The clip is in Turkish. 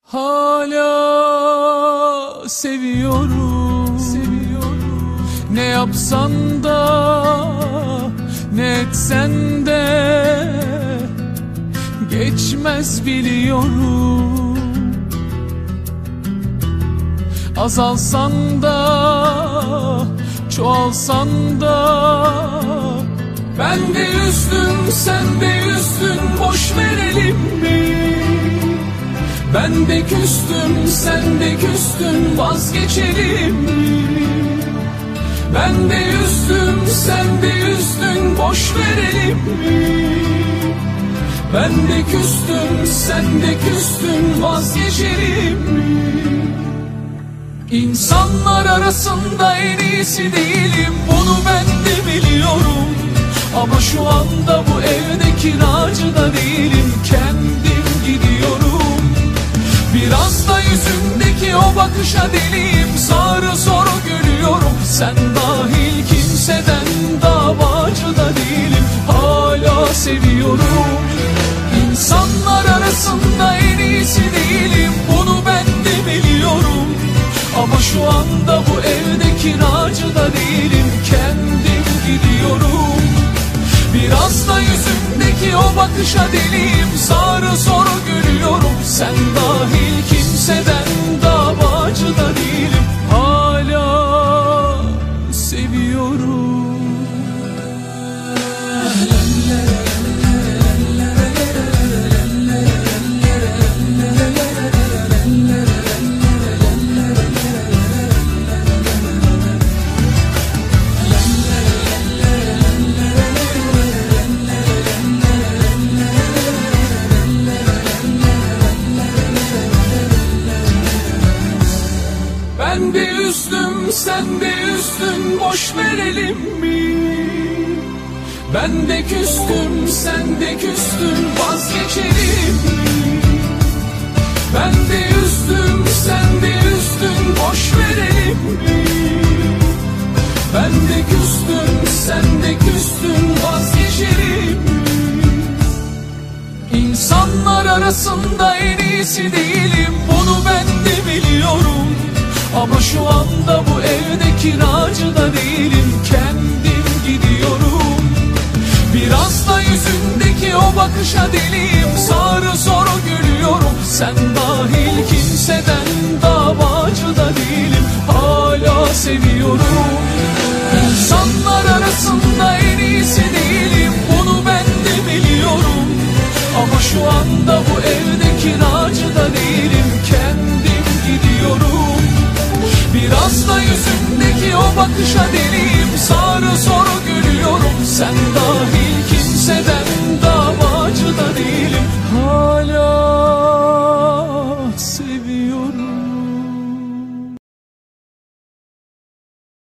Hala seviyorum, ne yapsan da, ne etsen de geçmez biliyorum. Azalsan da, çoğalsan da, ben de üzdün, sen de üzdün, boş verelim mi? Ben de küstüm, sen de küstün, vazgeçelim mi? Ben de üzdüm, sen de üzdün, boş verelim mi? Ben de küstüm, sen de küstün, vazgeçelim mi? İnsanlar arasında en iyisi değilim, bunu ben de biliyorum. Ama şu anda bu evde kiracı da değilim, kendim gidiyorum. Biraz da yüzündeki o bakışa deliyim, sarı soru gülüyorum. Sen dahil kimseden davacı da değilim, hala seviyorum. İnsanlar arasında en iyisi değilim, bunu ben de biliyorum. Ama şu anda bu evde kiracı da değilim, kendim gidiyorum. Biraz da yüzündeki o bakışa deliyim, sarı soru gülüyorum. Sen dahil kimseden davacı da değilim, hala seviyorum. Ben de üzdüm, sen de üzdün, boş verelim mi? Ben de küstüm, sen de küstün, vazgeçelim mi? Ben de üzdüm, sen de üzdün, boş verelim mi? Ben de küstüm, sen de küstün, vazgeçelim mi? İnsanlar arasında en iyisi değilim, bunu ben de biliyorum. Ama şu anda bu evde kiracı da değilim, kendim gidiyorum. Biraz da yüzündeki o bakışa deliyim, sarı soru gülüyorum. Sen dahil kimseden davacı da değilim, hala seviyorum. İnsanlar arasında en iyisi değilim, bunu ben de biliyorum. Ama şu anda bu evde kiracı da değilim, kendim gidiyorum. Biraz da yüzündeki o bakışa